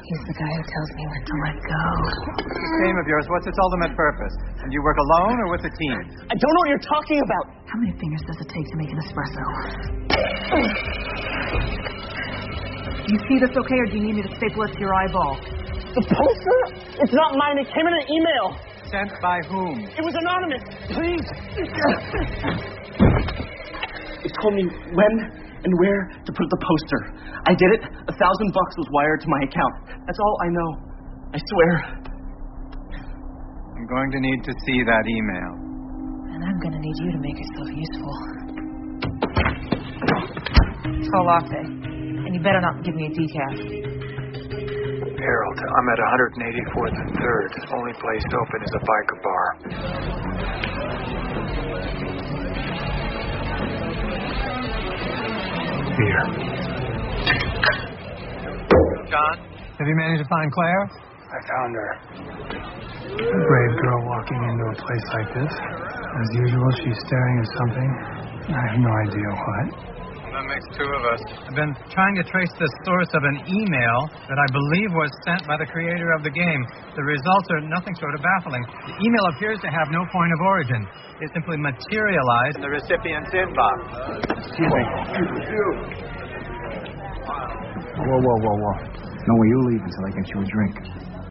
He's the guy who tells me when to let go. This game of yours, what's its ultimate purpose? And you work alone or with a team? I don't know what you're talking about. How many fingers does it take to make an espresso? Do you see this okay, or do you need me to staple it to your eyeball? The poster? It's not mine. It came in an email. Sent by whom? It was anonymous. Please. It told me when and where to put the poster. I did it. $1,000 was wired to my account. That's all I know. I swear. I'm going to need to see that email. And I'm going to need you to make yourself useful. It's called latte. And you better not give me a decaf. Harold, I'm at 184th and 3rd. Only place open is a biker bar. Here. John? Have you managed to find Claire? I found her. A brave girl walking into a place like this. As usual, she's staring at something. I have no idea what. That makes two of us. I've been trying to trace the source of an email that I believe was sent by the creator of the game. The results are nothing short of baffling. The email appears to have no point of origin. It simply materialized in the recipient's inbox. Excuse me. Whoa. No way you leave until I get you a drink.